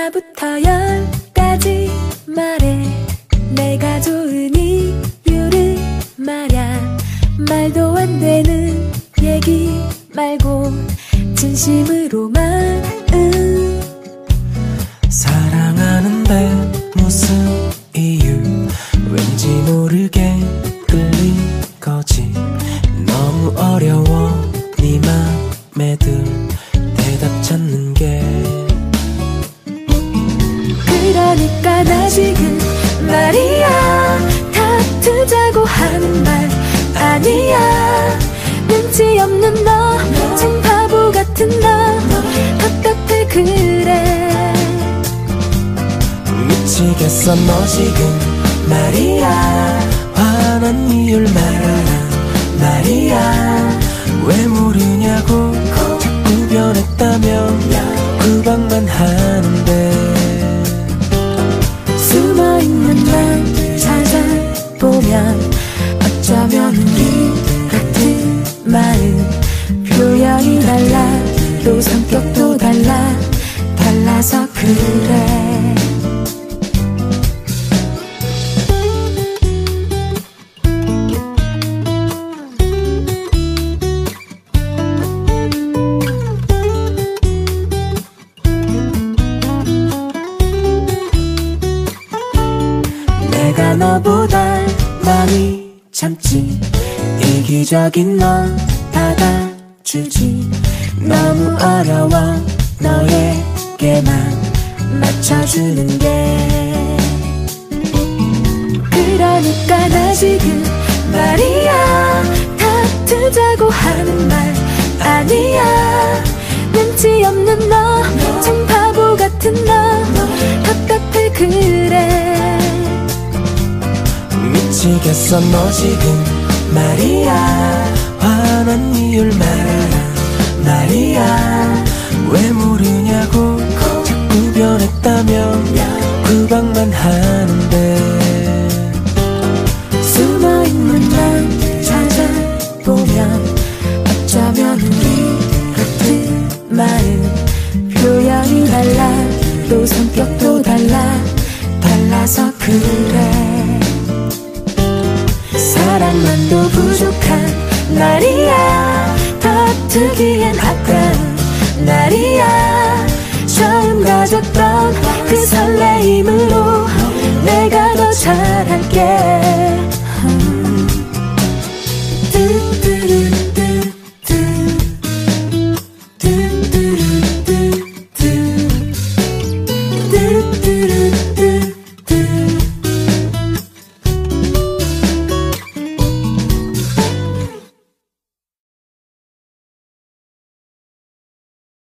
하나부터 열까지 말해. 내가 좋은 이유를 말야. 말도 안 되는 얘기 말고 진심으로 마음. 사랑하는데 무슨 이유, 왠지 모르게 끌린 거지. 너무 어려워 네 맘에 들 대답 찾는 게. 그러니까 나 지금 말이야, 다투자고 하는 말 아니야. 눈치 없는 너, 참 바보 같은 너, 답답해 그래. 미치겠어 너 지금 말이야. 화난 이유를 말하라 말이야. 왜 모르냐고 자꾸 변했다며 구박만 하는데. 숨어있는 날 찾아보면 어쩌면 우리 같은 마음. 표현이 달라 또 성격도 달라. 달라서 그래. 내가 너보다 많이 참지. 이기적인 넌 받아주지. 너무 어려워 너에게만 맞춰주는 게. 그러니까 나 지금 말이야, 다투자고 하는 말 아니야. 눈치 없는 너, 참 바보 같은 너, 답답해 그래. 미치겠어 너 지금 말이야. 화난 이유를 말하라 말이야. 왜 모르냐고 자꾸 변했다며 구박만 하는데. 숨어있는 날 찾아보면 어쩌면 우리 같은 마음. 표현이 달라 또 성격도 달라. 달라서 그래. 사랑만도 부족한 날이야. 다투기엔 아까운 날이야. 처음 가졌던 그 설레임으로 내가 더 잘할게.